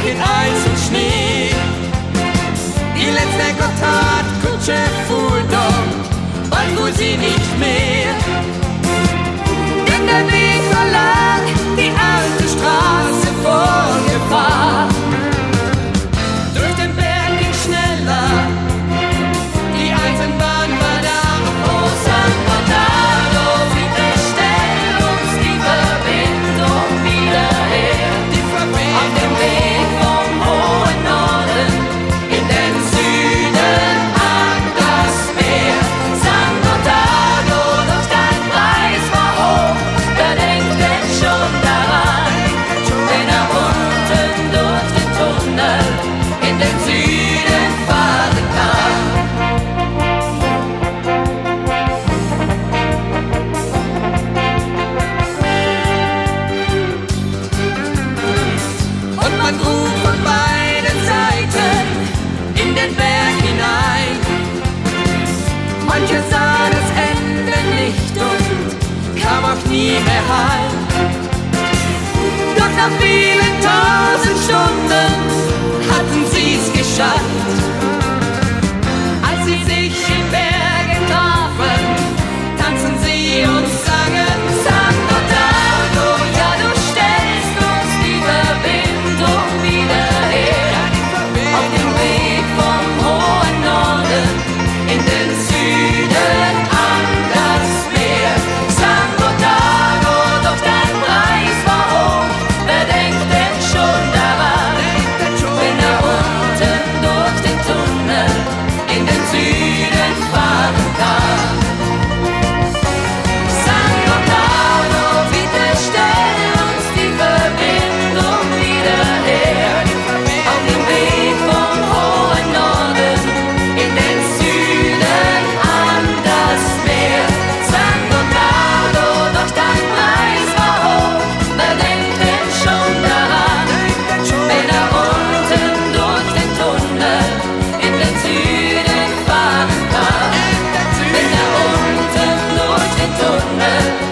in Eis und Schnee. Die letzte Gotthardkutsche fuhr doch, bald fuhr sie nicht mehr. Denn der Weg war lang, die alte Straße vor Gefahr. Durch den Berg ging schneller, die Eisenbahn war da. Oh, San Gottardo, bitte stell uns die Verbindung wieder her. Auf dem Weg vom hohen Norden in den Süden an das Meer. San Gottardo, doch dein Preis war hoch, wer denkt denn schon daran, wenn er unten durch den Tunnel in den Süden fahren kann. Und man grub von beiden Seiten in den Berg hinein. Manche sah das Ende nicht und kam auch nie mehr heim. Doch nach vielen tausend Stunden hatten sie's geschafft. Als sie sich im Bergen trafen, tanzen sie und sangen San Gottardo, ja du stellst uns die Verbindung wieder her. Auf dem Weg vom hohen Norden in den Süden an das Meer. San Gottardo, doch dein Preis war hoch, wer denkt denn schon daran, wenn er unten durch den Tunnel in den Süden fahren kann. San Gottardo, bitte stell uns die Verbindung wieder her. Auf dem Weg vom hohen Norden in den Süden an das Meer. San Gottardo, doch dein Preis war hoch, wer denkt denn schon daran, wenn er unten durch den Tunnel in den Süden fahren kann. Wenn er unten durch den Tunnel